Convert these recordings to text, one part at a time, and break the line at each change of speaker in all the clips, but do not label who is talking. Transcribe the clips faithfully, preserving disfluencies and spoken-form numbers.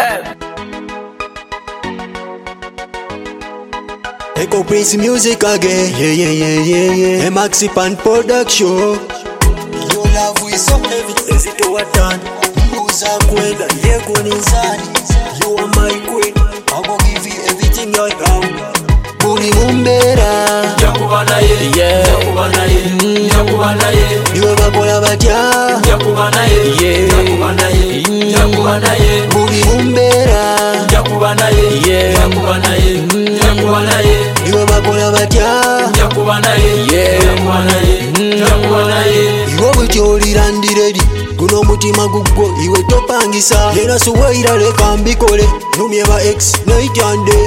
Echo Prince music again, yeah yeah yeah yeah yeah. Maxi Pan production. Your love is so heavy, is it what done? Uza kwenda yego nizani. You are my queen, I will give you everything I have. Buri mumbera,
yakubana ye,
yeah,
yakubana ye, yakubana ye.
Niwe bakola batya,
yakubana ye,
yeah,
yakubana ye, yakubana ye.
Buri mumbera,
yakubana ye,
yeah,
yakubana ye, yakubana ye.
Niwe bakola batya,
yakubana ye,
yeah,
yakubana ye, yakubana ye.
Iwe butyolira ndiredi, guno omutima gugwo iwe topangisa. Yena suweira leka mbikole, numye ba ex naijande.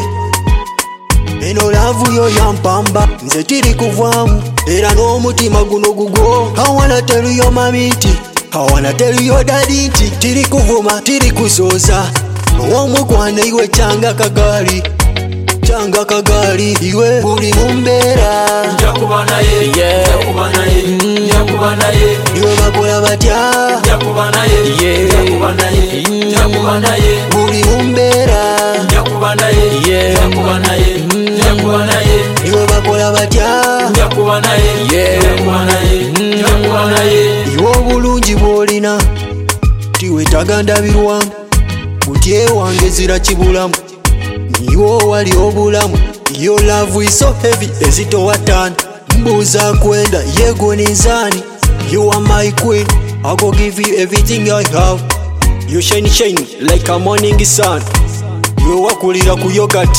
Eno lavu yo yampamba, nze tiri kuvaamu, era n'omutima guno gugwo. I wanna tell you mamiti, I wanna tell you daddy nti tiri kuvuma, tiri kusoosa. Omukwana iwe kyanga kagali, kyanga kagali iwe buli mumbeera.
yakubana ye,
yeah,
yakubana ye, yakubana ye.
Iwe bakola batya,
yakubana ye,
yeah,
yakubana ye, yakubana ye.
buli mumbeera.
yakubana ye,
yeah,
yakubana ye, yakubana ye.
Iwe bakola batya,
yakubana ye,
yeah,
yakubana ye, yakubana ye.
iwe obulungi bw'olina tiwetaaga ndabirwamu, butyewange zira kibulamu, niwo wali obulamu. Your love is so heavy, ezitowatana. Mbuuza kwenda yego ninzani. You are my queen, I go give you everything I have. You shine shine like a morning sun. Iwe wakulira ku yogurt,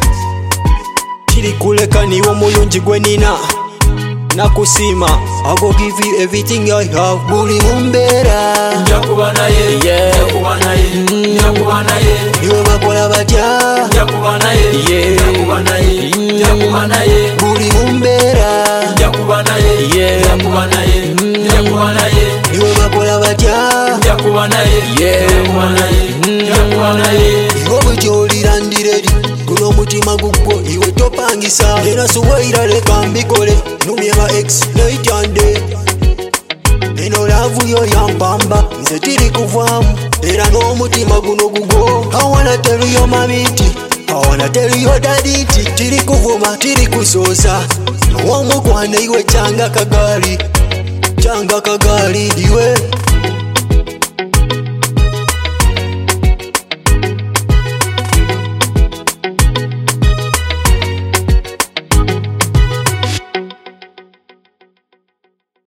kiri kuleka niwo omulungi gwe nina. Nakusima, I go give you everything I have. Buli mumbeera,
yakubana ye,
yeah,
yakubana ye, yakubana ye.
iwe bakola batya,
yakubana ye,
yeah,
yakubana ye, yakubana ye.
buli mumbeera,
yakubana ye,
yeah,
yakubana ye, yakubana ye.
iwe bakola batya,
yakubana ye,
yeah,
yakubana ye, yakubana ye.
iwe butyolira ndiredi, guno omutima gugwo iwe topangisa. Era suweira leka mbikole, numye ba ex naijande. Eno lavu yo yampamba, nze tiri kuvaamu, era n'omutima guno gugwo. I wanna tell you mamiti, I wanna tell you daddy nti tiri kuvuma, tiri kusoosa. Omukwana iwe kyanga kagali, kyanga kagali iwe